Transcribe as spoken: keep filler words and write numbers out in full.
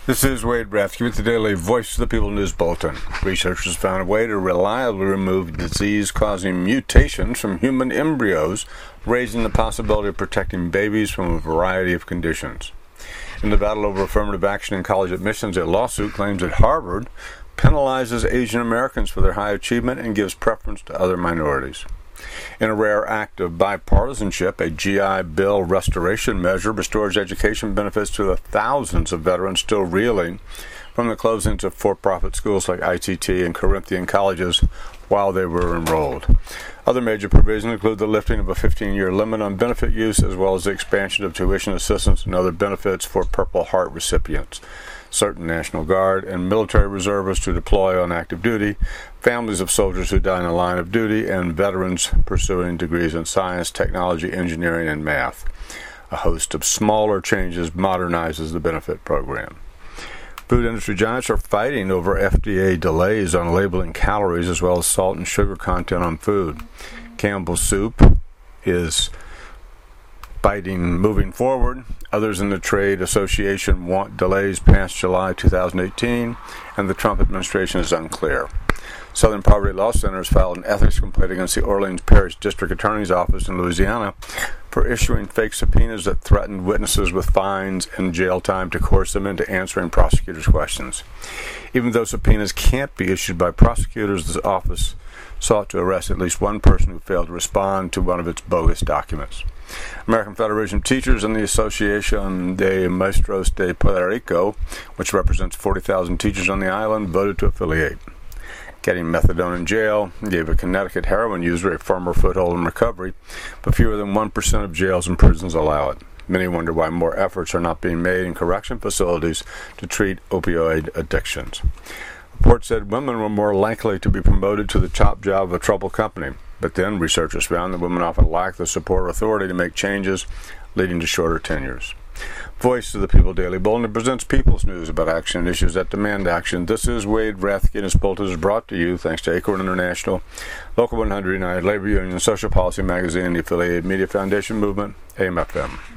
This is Wade Rathke with the Daily Voice of the People News Bulletin. Researchers found a way to reliably remove disease-causing mutations from human embryos, raising the possibility of protecting babies from a variety of conditions. In the battle over affirmative action in college admissions, a lawsuit claims that Harvard penalizes Asian Americans for their high achievement and gives preference to other minorities. In a rare act of bipartisanship, a G I Bill restoration measure restores education benefits to the thousands of veterans still reeling from the closings of for-profit schools like I T T and Corinthian colleges while they were enrolled. Other major provisions include the lifting of a fifteen-year limit on benefit use, as well as the expansion of tuition assistance and other benefits for Purple Heart recipients, certain National Guard and military reservists to deploy on active duty, families of soldiers who die in the line of duty, and veterans pursuing degrees in science, technology, engineering, and math. A host of smaller changes modernizes the benefit program. Food industry giants are fighting over F D A delays on labeling calories as well as salt and sugar content on food. Campbell's Soup is fighting moving forward. Others in the trade association want delays past July two thousand eighteen, and the Trump administration is unclear. Southern Poverty Law Center has filed an ethics complaint against the Orleans Parish District Attorney's Office in Louisiana for issuing fake subpoenas that threatened witnesses with fines and jail time to coerce them into answering prosecutors' questions. Even though subpoenas can't be issued by prosecutors, the office sought to arrest at least one person who failed to respond to one of its bogus documents. American Federation of Teachers and the Association de Maestros de Puerto Rico, which represents forty thousand teachers on the island, voted to affiliate. Getting methadone in jail gave a Connecticut heroin user a firmer foothold in recovery, but fewer than one percent of jails and prisons allow it. Many wonder why more efforts are not being made in correction facilities to treat opioid addictions. Reports said women were more likely to be promoted to the top job of a troubled company, but then researchers found that women often lack the support or authority to make changes, leading to shorter tenures. Voice of the People Daily Bulletin presents people's news about action and issues that demand action. This is Wade Rathke, and his bulletin is brought to you thanks to Acorn International, Local one hundred, United Labor Union, Social Policy Magazine, the affiliated Media Foundation Movement, A M F M.